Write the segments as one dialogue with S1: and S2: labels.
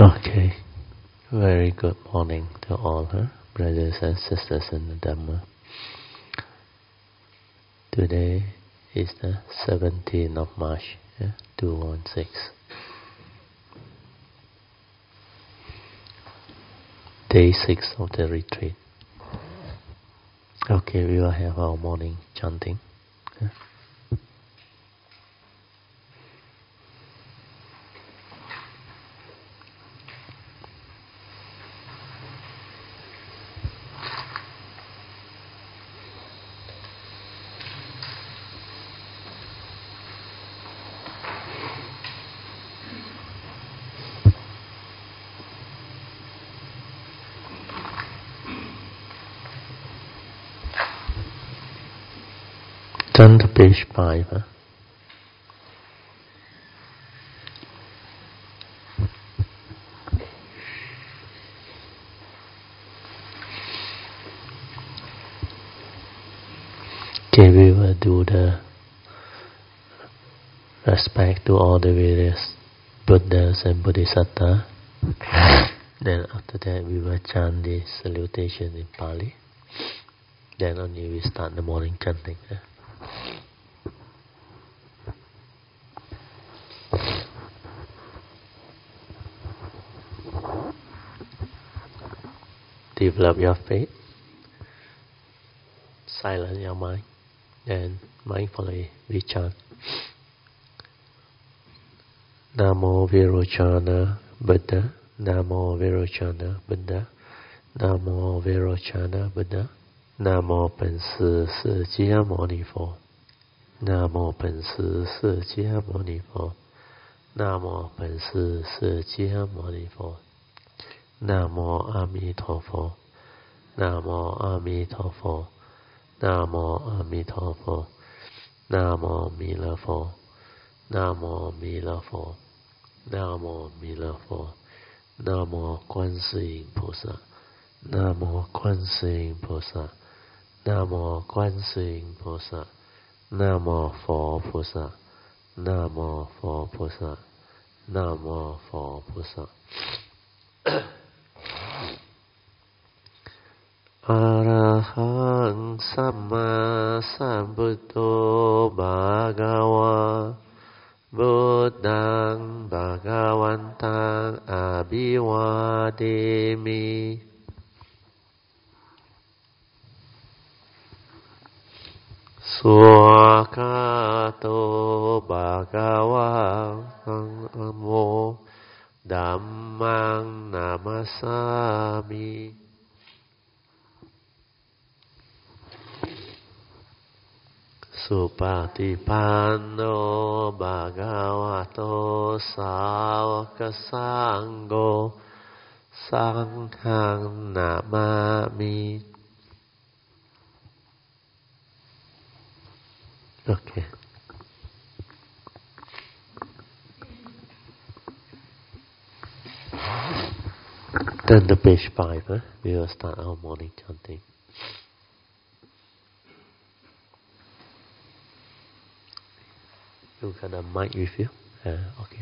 S1: Okay, very good morning to all, brothers and sisters in the Dhamma. Today is the 17th of March, 2016. Day 6 of the retreat. Okay, we will have our morning chanting. Turn to page 5. Okay, we will do the respect to all the various Buddhas and Bodhisattvas. Then after that we will chant the salutation in Pali. Then only we start the morning chanting. Develop your faith, silence your mind, and mindfully we chant. Namo Virochana Buddha, Namo Virochana Buddha, Namo Virochana Buddha, Namo 本师释迦牟尼佛， Namo 本师释迦牟尼佛， Namo 本师释迦牟尼佛， Namo 阿弥陀佛， Namo 阿弥陀佛， Namo 阿弥陀佛， Namo 弥勒佛， Namo 弥勒佛， Namo 弥勒佛， Namo 观世音菩萨， Namo 观世音菩萨， Namo 观世音菩萨， Namo 佛菩萨， Namo 佛菩萨， Namo 佛菩萨。Arahang Samma Sambuddho Bhagava Buddhang Bhagavantang Abhivademi. Swakato Bhagavang Amo Dhammang Namasami. Supatipanno Bhagavato Sāvaka Sangho Sanghang Namami. Okay. Turn to page 5. We will start our morning chanting. You got a mic with you? Okay.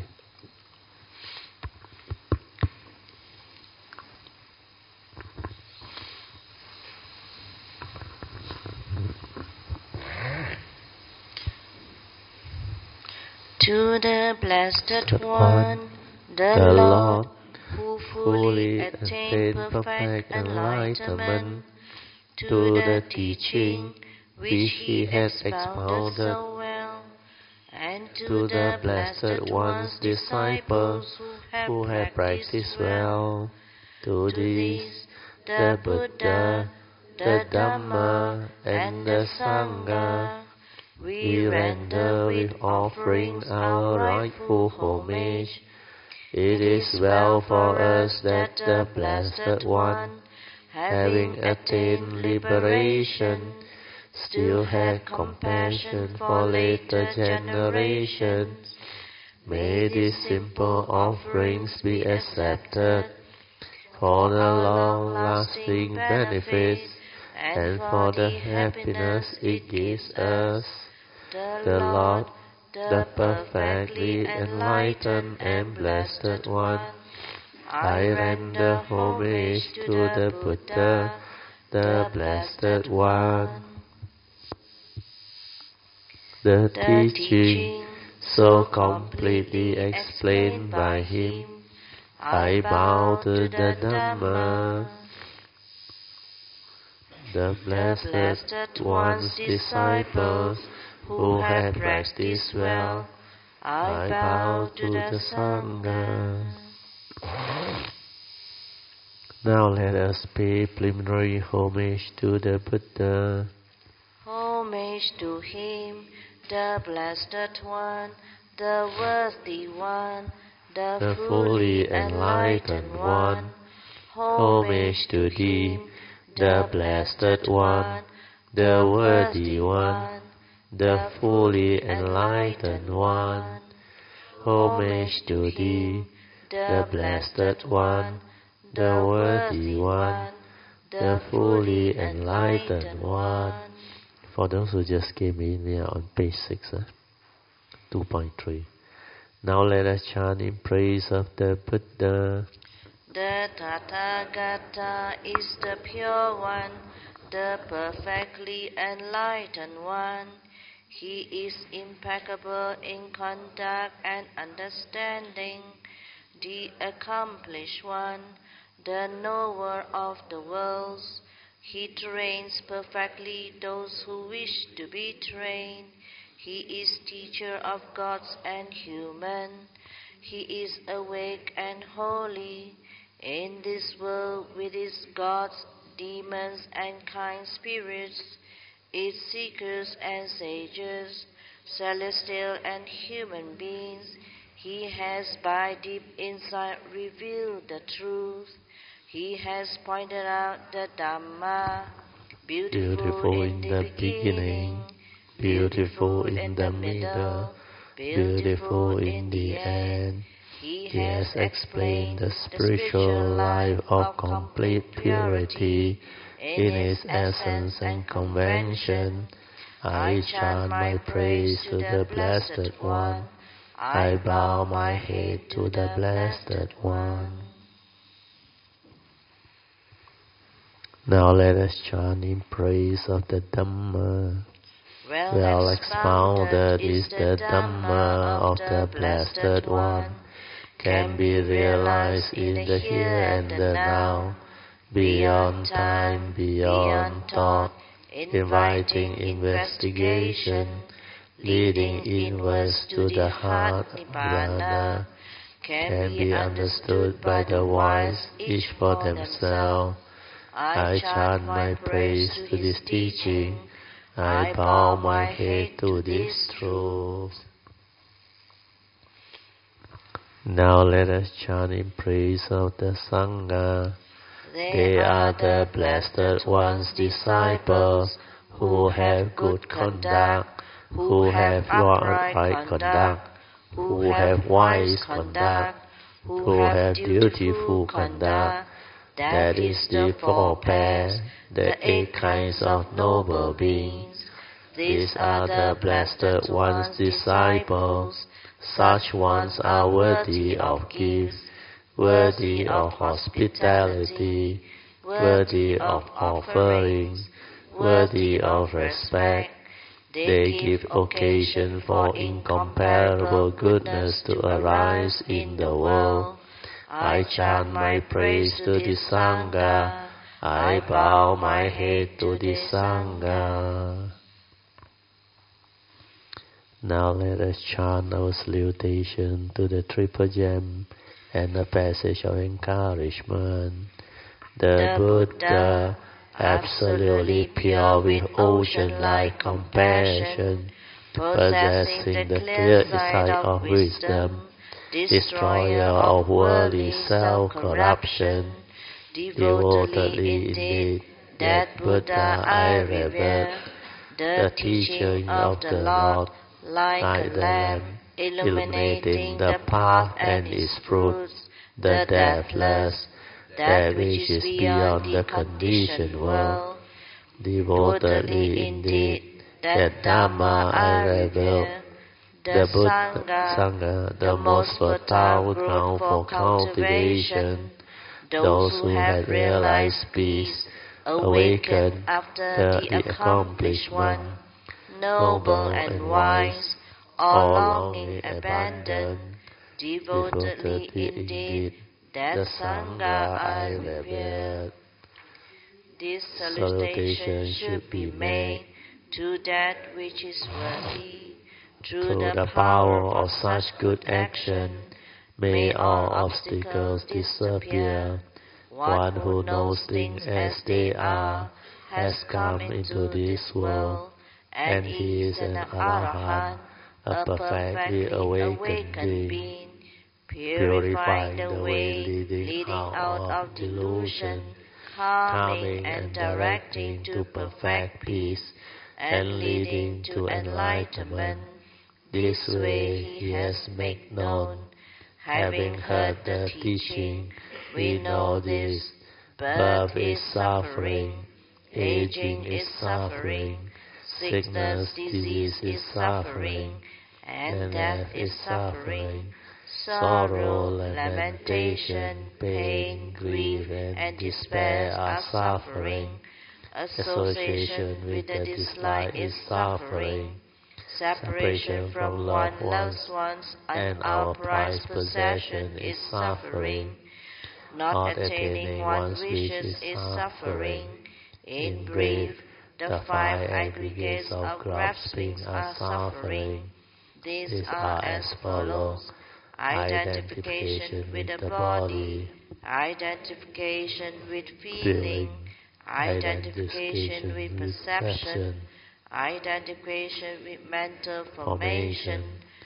S2: To the Blessed One, the Lord, who fully attained perfect enlightenment, to the teaching which He has expounded so well, and to the Blessed One's disciples who have practiced well, to these, the Buddha, the Dhamma, and the Sangha, we render with offering our rightful homage. It is well for us that the Blessed One, having attained liberation, still had compassion for later generations. May these simple offerings be accepted for the long-lasting benefits and for the happiness it gives us. The Lord, the perfectly enlightened and Blessed One,
S1: I render homage to the Buddha, the Blessed One. The teaching so completely explained by him, I bow to the Dhamma. The Blessed One's disciples who had practiced well, I bow to the Sangha. Now let us pay preliminary homage to the Buddha.
S2: Homage to him, the Blessed One, the Worthy One, the fully enlightened One. Homage to thee, the Blessed One, the Worthy One, the fully enlightened One. Homage to thee, the Blessed One, the Worthy One, the fully enlightened One. For those who just came in, we are on page 6, 2.3. Now let us chant in praise of the Buddha. The Tathagata is the pure one, the perfectly enlightened one. He is impeccable in conduct and understanding, the accomplished one, the knower of the worlds. He trains perfectly those who wish to be trained. He is teacher of gods and human. He is awake and holy. In this world with its gods, demons and kind spirits, its seekers and sages, celestial and human beings, he has by deep insight revealed the truth. He has pointed out the Dhamma, beautiful in the beginning, beautiful in the middle, beautiful in the end. He has explained the spiritual life of complete purity in its essence and convention. I chant my praise to the Blessed One. I bow my head to the Blessed One. Now let us chant in praise of the Dhamma. Well expounded is the Dhamma of the Blessed One, can be realized in the here and the now, beyond time, beyond thought, inviting investigation, leading inwards to the heart Nibbana, can be understood by the wise, each for themselves. I chant my praise to this teaching. I bow my head to this truth. Now let us chant in praise of the Sangha. They are the Blessed One's disciples who have good conduct, who have right conduct, who have wise conduct, who have dutiful conduct. That is the 4 pairs, the 8 kinds of noble beings. These are the Blessed One's disciples. Such ones are worthy of gifts, worthy of hospitality, worthy of offerings, worthy of respect. They give occasion for incomparable goodness to arise in the world. I chant my praise to the Sangha. I bow my head to the Sangha. Now let us chant our salutation to the Triple Gem and the passage of encouragement. The Buddha, absolutely pure with ocean-like compassion, possessing the clear insight of wisdom, destroyer of worldly self-corruption, devotedly indeed, that Buddha I revere, the teaching of the Lord, like the lamp, illuminating the path and its fruits, the deathless, that which is beyond the conditioned world. Devotedly indeed, that Dhamma I revere, the Sangha, the most fertile ground for cultivation. Those who have realized peace, awaken after the accomplished one, noble and wise, all longing abandoned, devotedly indeed, that Sangha I revere. This salutation should be made to that which is worthy. Through the power of such good action, may all obstacles disappear. One who knows things as they are has come into this world, and he is an Arahant, a perfectly awakened being, purifying the way leading out of delusion, calming and directing to perfect peace, and leading to enlightenment. This way he has made known. Having heard the teaching, we know this. Birth is suffering, aging is suffering, sickness, disease is suffering, and death is suffering. Sorrow, lamentation, pain, grief, and despair are suffering. Association with the dislike is suffering. Separation from loved ones and our prized possession is suffering. Not attaining one's wishes is suffering. In brief, the five aggregates of grasping are suffering. These are as follows: identification with the body, identification with feeling, identification with perception, identification with mental formation,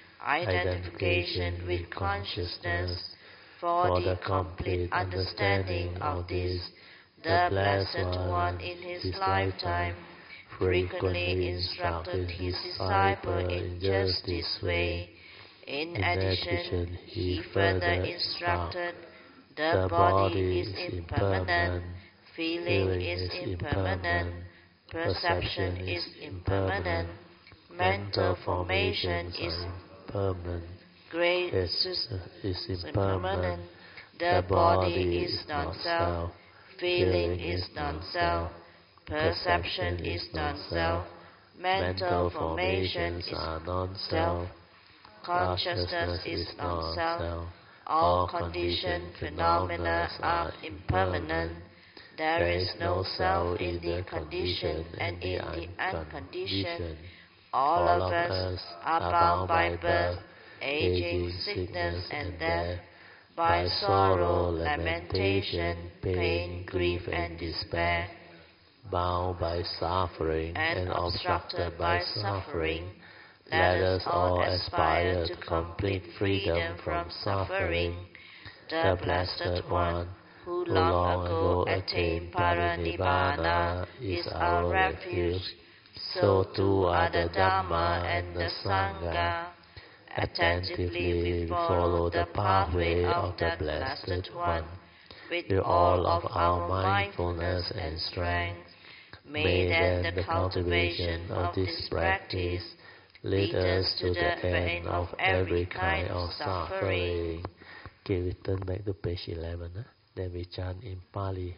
S2: identification with consciousness. For the complete understanding of this, the Blessed One in his lifetime frequently instructed his disciple in just this way. In addition, he further instructed, the body is impermanent, feeling is impermanent, perception is impermanent, mental formation is impermanent, grace is impermanent, the body is non-self, feeling is non-self, perception is non-self, mental formations are non-self, consciousness is non-self, all conditioned phenomena are impermanent. There is no self in the conditioned and in the unconditioned. All of us are bound by birth, aging, sickness, and death, by sorrow, lamentation, pain, grief, and despair, bound by suffering and obstructed by suffering. Let us all aspire to complete freedom from suffering. The Blessed One, who long ago attained Paranibbana, is our refuge. So too are the Dhamma and the Sangha. Attentively we follow the pathway of the Blessed One with all of our mindfulness and strength. May then the cultivation of this practice lead us to the end of every kind of suffering. Okay, we turn back to page 11. Then we chant in Pali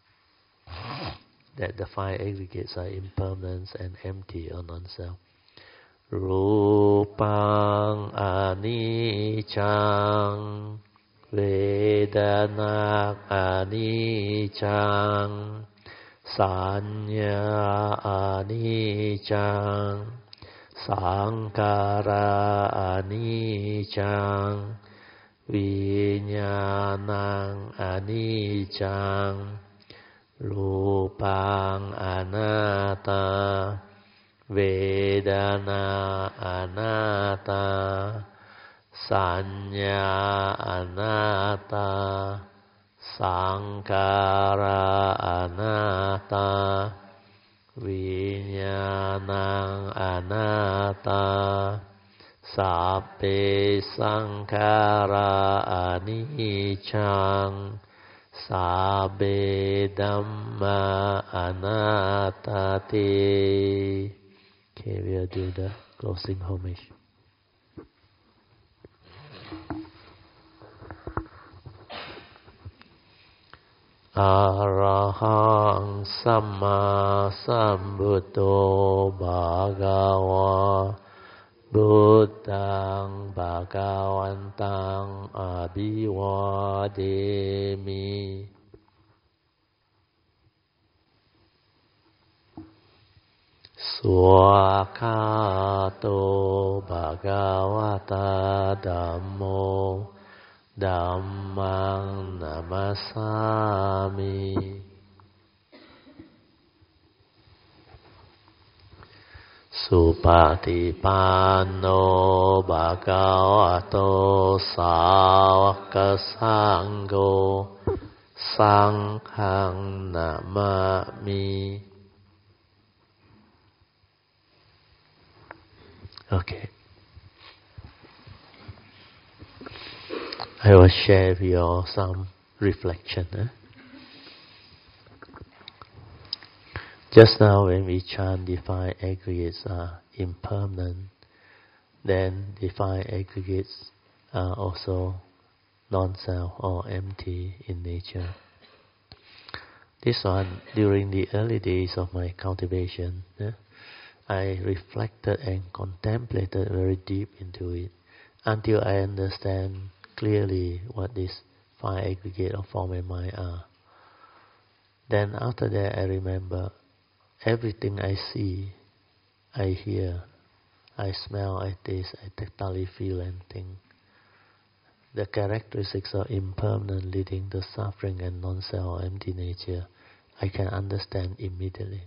S2: that the five aggregates are impermanent and empty or non-self. Rupang anicchang, Vedana anicchang, Sanya anicchang, Sankara anicchang, Vijnanang anicchang, Rupang anatta, Vedana anatta, Sanya anatta, Sankara anatta, Vijnanang anatta, Sabbe sankhara anicchang, Sabbe dhamma anattati. Okay, we'll do the closing homage.
S1: Arahang Samma Sambuddho Bhagava Buddhang Bhagavantang Abhivademi. Swakato Bhagavata Dhammo Dhammang Namasami. Supatipanno Bhagavato Sāvaka Sangho Sanghang Namami. Okay. I will share with you all some reflection. Just now when we chant divine aggregates are impermanent, then divine aggregates are also non-self or empty in nature. This one, during the early days of my cultivation, I reflected and contemplated very deep into it until I understand clearly what this five aggregate of form and mind are. Then after that I remember everything I see, I hear, I smell, I taste, I tactily feel and think. The characteristics of impermanent leading to suffering and non-self or empty nature, I can understand immediately.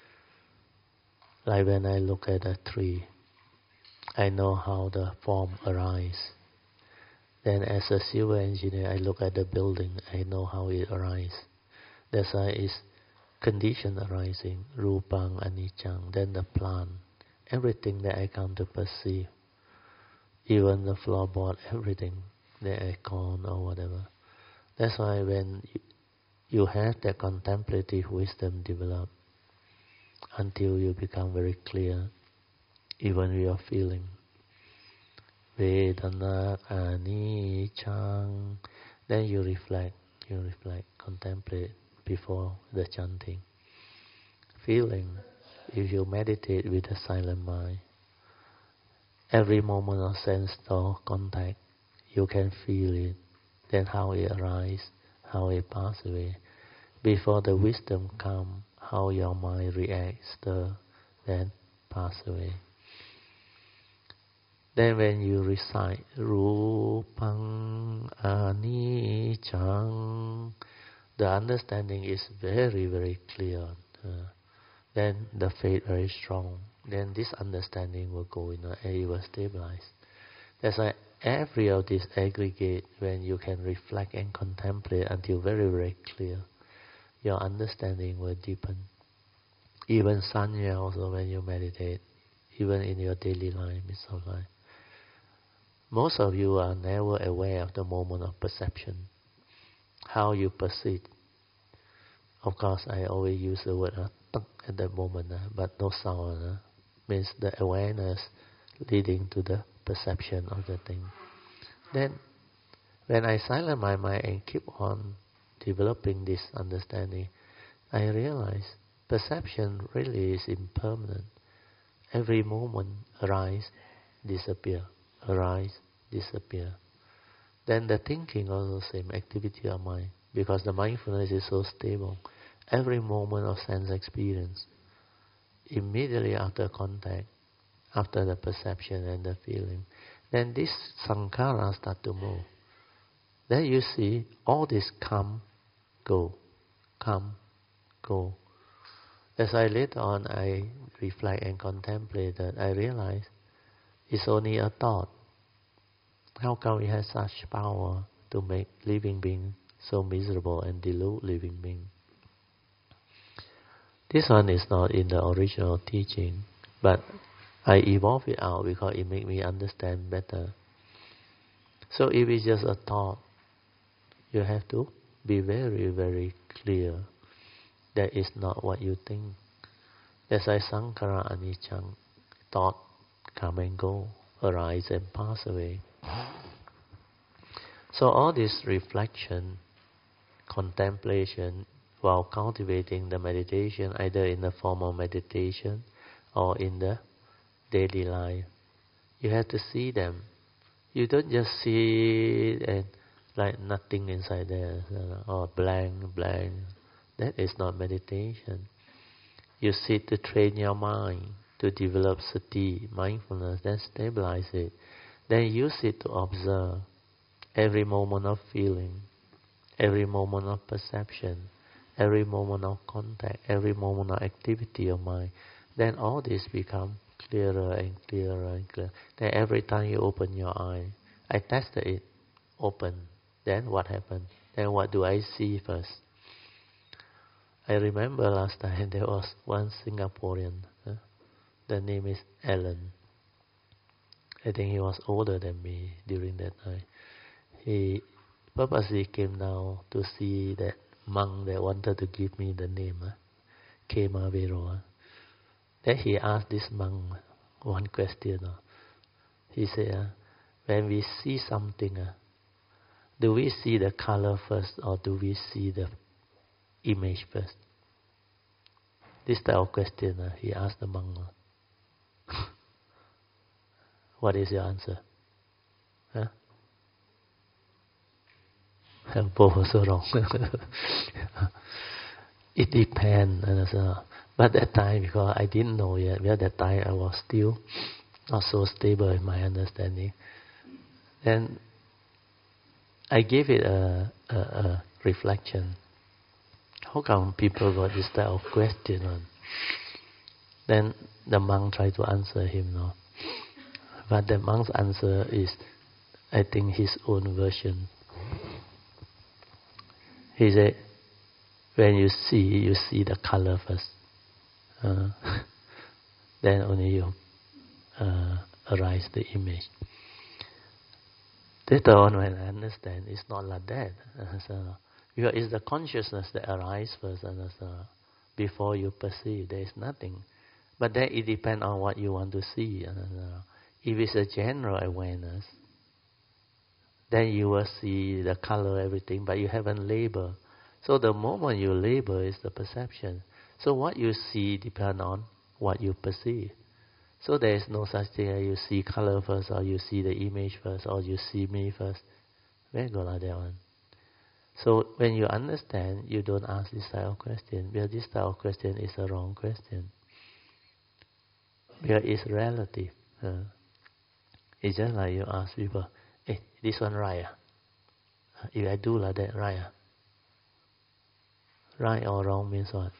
S1: Like when I look at a tree, I know how the form arises. Then as a civil engineer, I look at the building, I know how it arises. That's why it's condition arising, rupang, anicang, then the plant, everything that I come to perceive, even the floorboard, everything, the aircon or whatever. That's why when you have that contemplative wisdom develop, until you become very clear, even with your feeling, Vedana anicang, then you reflect, contemplate before the chanting. Feeling, if you meditate with a silent mind, every moment of sense or contact, you can feel it, then how it arises, how it passes away. Before the wisdom comes, how your mind reacts, then pass away. Then when you recite Rupang Anicang, the understanding is very, very clear. Then the faith very strong. Then this understanding will go in and it will stabilize. That's why every of these aggregate, when you can reflect and contemplate until very, very clear, your understanding will deepen. Even sanya also when you meditate, even in your daily life, most of you are never aware of the moment of perception, how you perceive. Of course, I always use the word at that moment, but no sound. Means the awareness leading to the perception of the thing. Then, when I silence my mind and keep on developing this understanding, I realize perception really is impermanent. Every moment arise, disappear, arise, disappear. Then the thinking also same, activity of mind, because the mindfulness is so stable. Every moment of sense experience, immediately after contact, after the perception and the feeling, then this sankhara start to move. Then you see all this come, go, come, go. As I later on I reflect and contemplate that, I realize it's only a thought. How come it has such power to make living being so miserable and delude living being? This one is not in the original teaching, but I evolve it out because it makes me understand better. So if it's just a thought, you have to be very, very clear that is not what you think. That's why sankhara anicang, thought come and go, arise and pass away. So all this reflection contemplation while cultivating the meditation, either in the form of meditation or in the daily life. You have to see them. You don't just see it and like nothing inside there, or blank. That is not meditation. You sit to train your mind, to develop sati, mindfulness, then stabilize it. Then use it to observe every moment of feeling, every moment of perception, every moment of contact, every moment of activity of mind. Then all this become clearer and clearer and clearer. Then every time you open your eye, I tested it, open. Then what happened? Then what do I see first? I remember last time there was one Singaporean. The name is Alan. I think he was older than me during that time. He purposely came down to see that monk that wanted to give me the name, Kema Vero. Then he asked this monk one question. He said, when we see something, do we see the color first or do we see the image first? This type of question he asked the monk. What is your answer? Both also wrong. It depends. But that time, because I didn't know yet, at that time I was still not so stable in my understanding. Then I gave it a reflection. How come people got this type of question on? Then the monk tried to answer him, no. But the monk's answer is, I think, his own version. He said, when you see the color first. Then only you arise the image. Later on, when I understand, it's not like that. Because it's the consciousness that arises first, before you perceive. There is nothing. But then it depends on what you want to see. If it's a general awareness, then you will see the color, everything, but you haven't labeled. So the moment you label is the perception. So what you see depends on what you perceive. So there is no such thing as you see color first, or you see the image first, or you see me first. Where go like that one? So when you understand, you don't ask this type of question, because this type of question is a wrong question. Because it's relative. It's just like you ask people, hey, this one right? If I do like that, right? Right or wrong means what?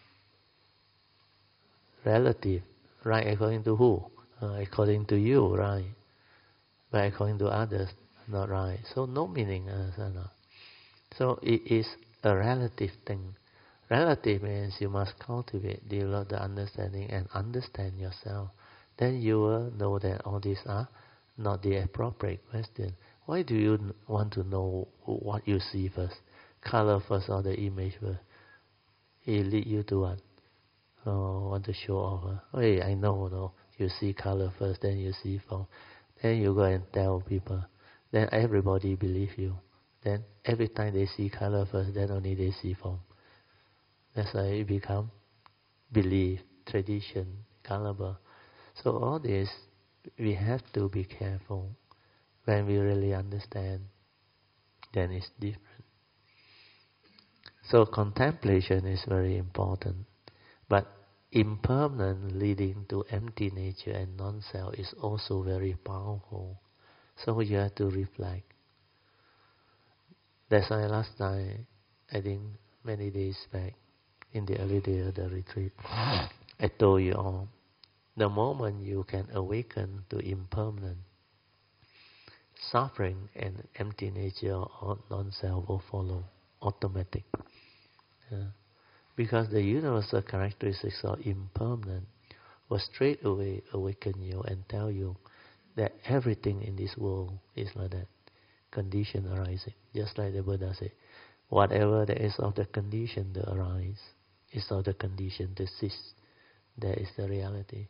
S1: Relative. Right according to who? According to you, right. But according to others, not right. So no meaning. So it is a relative thing. Relative means you must cultivate, develop the understanding and understand yourself. Then you will know that all these are not the appropriate question. Why do you want to know what you see first? Color first or the image first? It lead you to what? Want to show off. Hey, I know, no. You see color first, then you see form. Then you go and tell people. Then everybody believe you. Then every time they see color first, then only they see form. That's why it become belief, tradition, gullible. So all this, we have to be careful. When we really understand, then it's different. So contemplation is very important. But impermanent leading to empty nature and non-self is also very powerful. So you have to reflect. That's why last time, I think many days back, in the early day of the retreat, I told you all, the moment you can awaken to impermanent, suffering and empty nature or non-self will follow, automatic. Because the universal characteristics of impermanent will straight away awaken you and tell you that everything in this world is like that, condition arising. Just like the Buddha said, whatever there is of the condition to arise is of the condition to cease. That is the reality.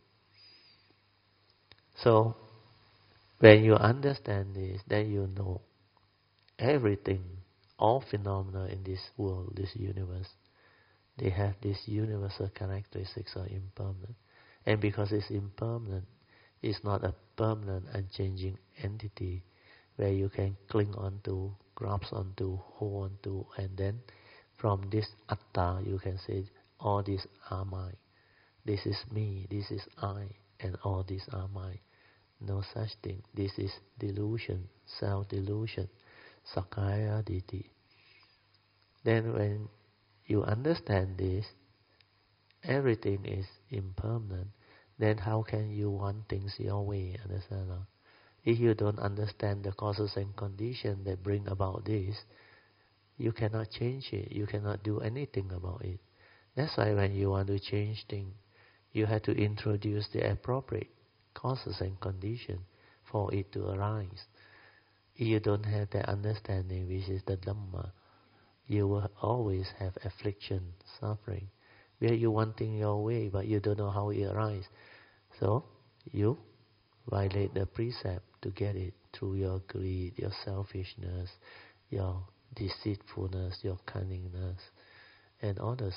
S1: So, when you understand this, then you know everything, all phenomena in this world, this universe, they have these universal characteristics of impermanent. And because it's impermanent, it's not a permanent, unchanging entity where you can cling onto, grasp onto, hold onto, and then from this atta you can say, all these are mine. This is me, this is I, and all these are mine. No such thing. This is delusion, self-delusion, Sakkaya Ditthi. Then when you understand this, everything is impermanent, then how can you want things your way? Understand? No? If you don't understand the causes and conditions that bring about this, you cannot change it. You cannot do anything about it. That's why when you want to change things, you have to introduce the appropriate causes and conditions for it to arise. If you don't have that understanding, which is the Dhamma, you will always have affliction, suffering, where you want things your way, but you don't know how it arises. So, you violate the precept to get it through your greed, your selfishness, your deceitfulness, your cunningness, and others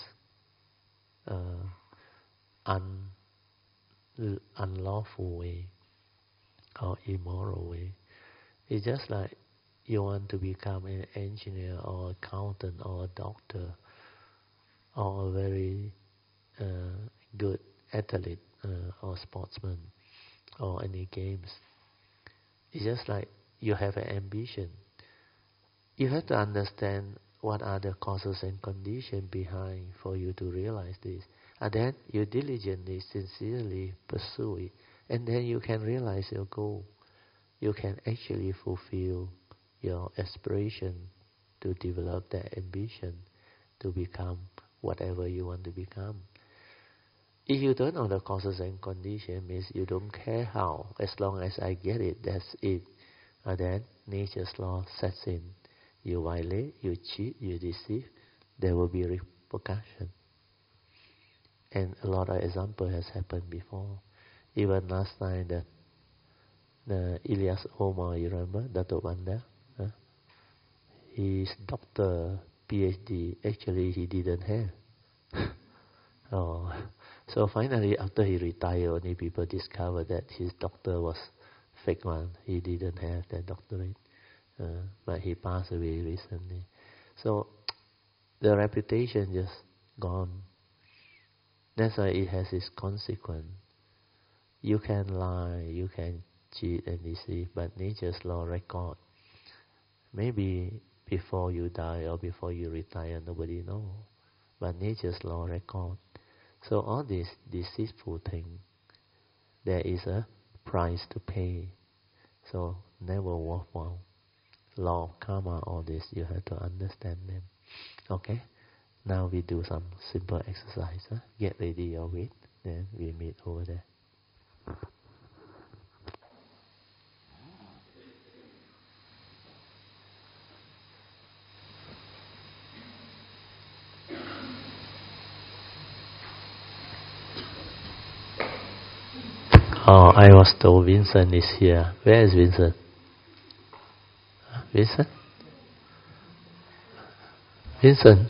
S1: unlawful way or immoral way. It's just like you want to become an engineer or accountant or a doctor or a very good athlete or sportsman or any games. It's just like you have an ambition. You have to understand what are the causes and conditions behind for you to realize this. And then you diligently, sincerely pursue it. And then you can realize your goal. You can actually fulfill your aspiration to develop that ambition to become whatever you want to become. If you don't know the causes and conditions, means you don't care how. As long as I get it, that's it. And then nature's law sets in. You violate, you cheat, you deceive, there will be repercussion. And a lot of example has happened before. Even last time, the Ilyas Omar, you remember, Dato' Banda? His doctor, PhD, actually he didn't have. So finally, after he retired, only people discovered that his doctor was fake one. He didn't have that doctorate. But he passed away recently. So the reputation just gone. That's why it has its consequence. You can lie, you can cheat and deceive, but nature's law record. Maybe before you die or before you retire, nobody knows. But nature's law record. So all these deceitful things, there is a price to pay. So never worthwhile. Law of karma, all this, you have to understand them. Okay? Now we do some simple exercise. Get ready your weight, then we meet over there. Oh, I was told Vincent is here. Where is Vincent? Vincent? Vincent?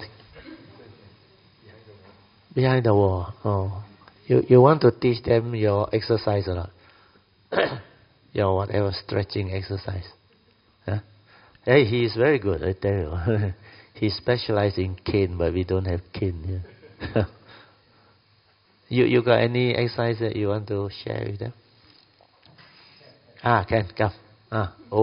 S1: Behind the wall. Oh. You want to teach them your exercise or not? Your whatever stretching exercise. Huh? Hey, he is very good, I tell you. He specializes in cane, but we don't have cane here. You got any exercise that you want to share with them? Can come.